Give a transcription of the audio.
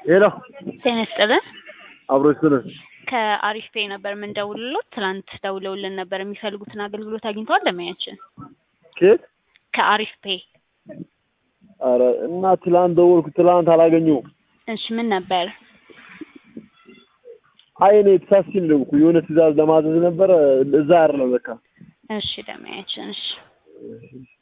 ሄሎ ጤና ይስጥልን። አብሮ ይስጥልን። ከአሪፍ ፔይ ነበር የምንደውልልዎት። ትናንት ደውለውልን ነበር የሚፈልጉትን አገልግሎት አግኝተዋል ለማያችን? ከየት? ከአሪፍ ፔይ። ኧረ እና ትላንት ደወልኩ፣ ትላንት አላገኘሁም። እሺ ምን ነበር? አይ እኔ ተሳስቼ ነው ደወልኩ። የሆነ ትዕዛዝ ለማዘዝ ነበር እዛ አይደለም ለካ። እሺ ለማያችን። እሺ